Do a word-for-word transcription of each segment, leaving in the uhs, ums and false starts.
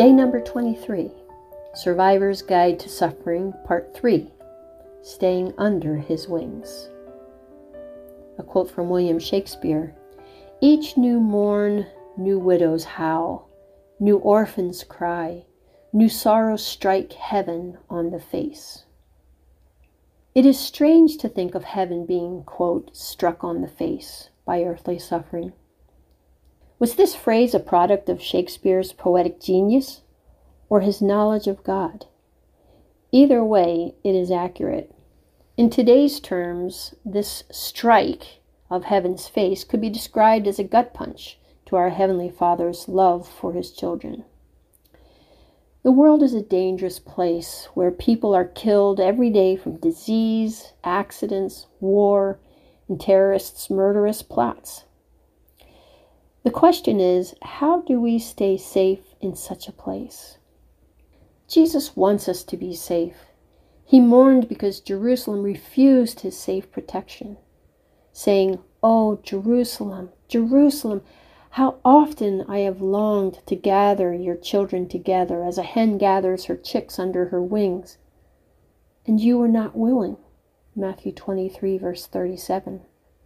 Day number twenty-three, Survivor's Guide to Suffering, Part three, Staying Under His Wings. A quote from William Shakespeare: "Each new morn, new widows howl, new orphans cry, new sorrows strike heaven on the face." It is strange to think of heaven being, quote, struck on the face by earthly suffering. Was this phrase a product of Shakespeare's poetic genius or his knowledge of God? Either way, it is accurate. In today's terms, this strike of heaven's face could be described as a gut punch to our Heavenly Father's love for His children. The world is a dangerous place where people are killed every day from disease, accidents, war, and terrorists' murderous plots. The question is, how do we stay safe in such a place? Jesus wants us to be safe. He mourned because Jerusalem refused His safe protection, saying, "Oh, Jerusalem, Jerusalem, how often I have longed to gather your children together as a hen gathers her chicks under her wings, and you were not willing." Matthew twenty-three, verse thirty-seven.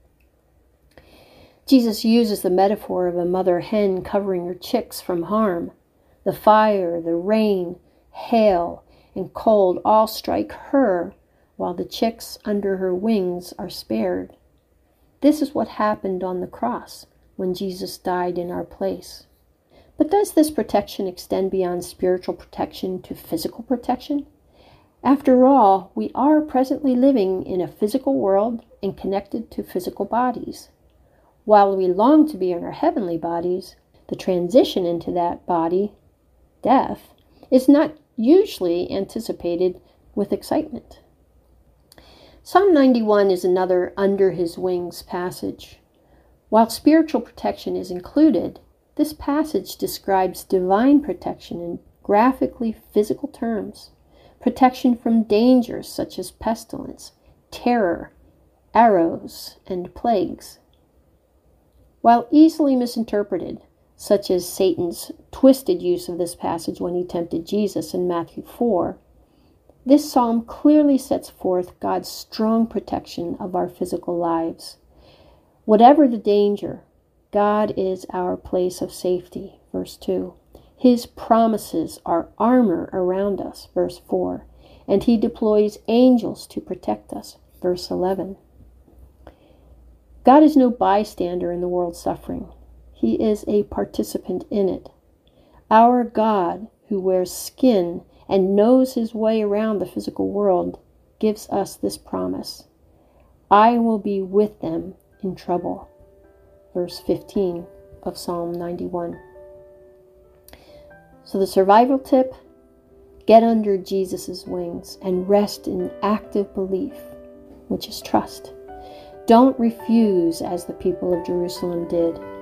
Jesus uses the metaphor of a mother hen covering her chicks from harm. The fire, the rain, hail, and cold all strike her, while the chicks under her wings are spared. This is what happened on the cross when Jesus died in our place. But does this protection extend beyond spiritual protection to physical protection? After all, we are presently living in a physical world and connected to physical bodies. While we long to be in our heavenly bodies, the transition into that body, death, is not usually anticipated with excitement. Psalm ninety-one is another under His wings passage. While spiritual protection is included, this passage describes divine protection in graphically physical terms, protection from dangers such as pestilence, terror, arrows, and plagues. While easily misinterpreted, such as Satan's twisted use of this passage when he tempted Jesus in Matthew four, this psalm clearly sets forth God's strong protection of our physical lives. Whatever the danger, God is our place of safety, verse two. His promises are armor around us, verse four, and He deploys angels to protect us, verse eleven. God is no bystander in the world's suffering. He is a participant in it. Our God, who wears skin and knows His way around the physical world, gives us this promise: "I will be with them in trouble." Verse fifteen of Psalm ninety-one. So the survival tip: get under Jesus' wings and rest in active belief, which is trust. Don't refuse as the people of Jerusalem did.